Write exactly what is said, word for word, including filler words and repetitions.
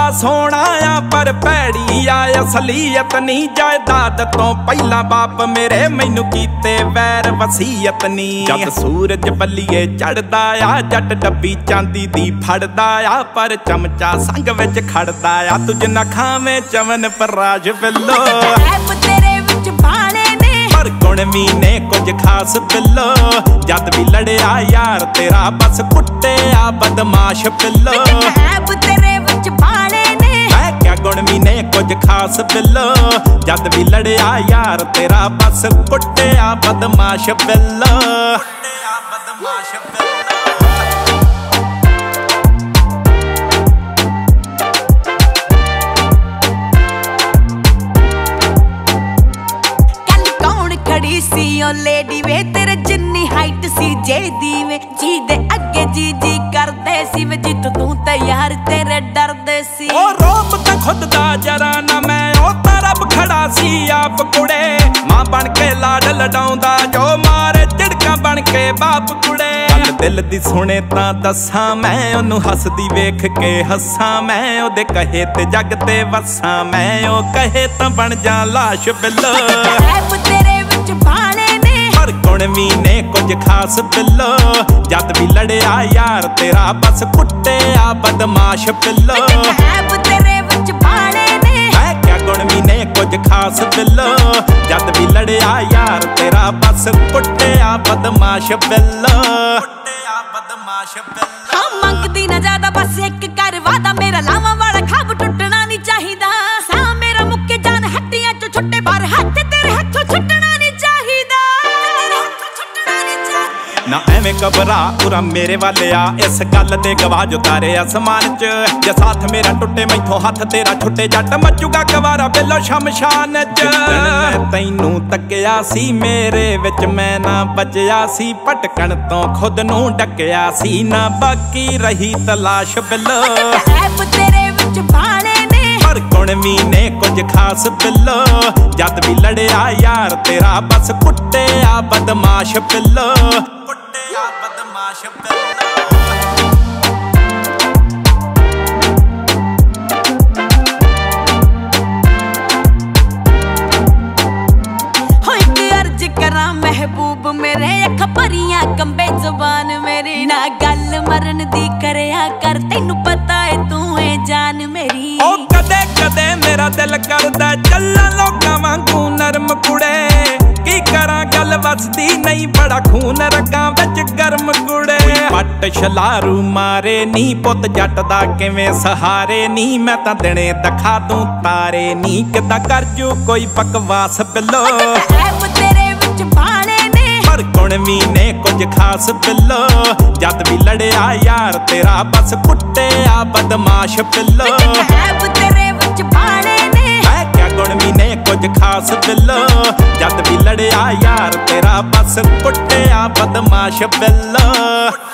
सोहना आ पर भैड़ी आ असलीयत नी जायदाद तो पहला बाप मेरे मैनू कीते वैर वसीयत नी जद सूरज बल्लीए चढ़दा आ जट डब्बी चांदी दी फड़दा आ पर चमचा संग विच खड़दा आ तुझ ना खावे चवन पर राज बिल्लो तेरे विच बाणे ने पर गुण भी ने कुछ खास बिल्लो जद भी लड़िया यार तेरा बस कुट्टे आ बदमाश बिल्लो तेरे विच बाणे ने है क्या गुण भी ने कुछ खास बिल्लो जद भी लड़िया यार तेरा बस कुट्टे आ बदमाश बिल्लो बदमाश बिल्लो सी ओ लेडी वे तेरे जिन्नी हाइट सी जे दी वे जी दे अगे जी जी करदे सी वे जित तू तैयार तेरे डरदे सी ओ रोब ते खुद दा जरा ना मैं ओ तरफ खड़ा सी आप कुड़े मां बन के लाड लडाउंदा जो मारे झिड़का बन के बाप कुड़े दिल दी सुने तां दस्सां मैं ओनू हसदी वेख के हस्सां मैं ओदे कहे ते जग ते वस्सां मैं ओ कहे तां बन जा लाश बिल्लो तेरे विच बाणे ने पर गुण भी ने कुछ खास बिल्लो जद भी लड़िया यार तेरा बस कुट्टे आ बदमाश बिल्लो तेरे विच बाणे ने है क्या गुण भी ने कुछ खास बिल्लो जद भी लड़िया यार तेरा बस कुट्टे आ बदमाश बिल्लो बदमाश बिल्लो हाँ मंगदी ना ज्यादा बस एक कर वादा मेरा लावा वाला खाब टुटना नहीं चाहिदा सा मेरा मुक्के जान हट्टियां चो छुट्टे बाहर हाथ तेरे हाथों छुटना नहीं चाहिदा ना एवें घबरा पूरा मेरे वाले आ इस गल दे गवाह जो तारे आसमान च जे साथ मेरा टुटे मैथों हाथ तेरा छुटे जट मचूगा गवारा बिल्लो शमशान च तैनू तकिया सी मेरे विच मैं ना बचया सी भटकण तो खुद नू डकिया सी ना बाकी रही तलाश बिल्लो तेरे विच बाणे ने पर गुण भी ने कुछ खास बिल्लो जद भी लड़िया यार तेरा बस कुट्टे आ बदमाश बिल्लो कुट्टे आ बदमाश बिल्लो महबूब मेरे अख भरियां कंबे जुबान मेरी ना गल मरन दी करया कर तैनू पता है तू है जान मेरी ओ कदे कदे मेरा दिल करदा चल्ला लोकां वांगू नरम कुड़े की करा गल वसदी नहीं बड़ा खून रगां विच गर्म कुड़े पट छलारू मारे नी पुत जट दा किवें सहारे नी मैं तां दिने दिखा दूं तारे नी किदां कर जू कोई बकवास बिल्लो तेरे विच बाणे ने पर गुण भी ने कुछ खास बिल्लो जद भी लड़िया यार तेरा बस कुट्टे आ बदमाश बिल्लो तेरे विच बाणे ने है क्या गुण भी ने कुछ खास बिल्लो जद भी लड़िया यार तेरा बस कुट्टे आ बदमाश बिल्लो।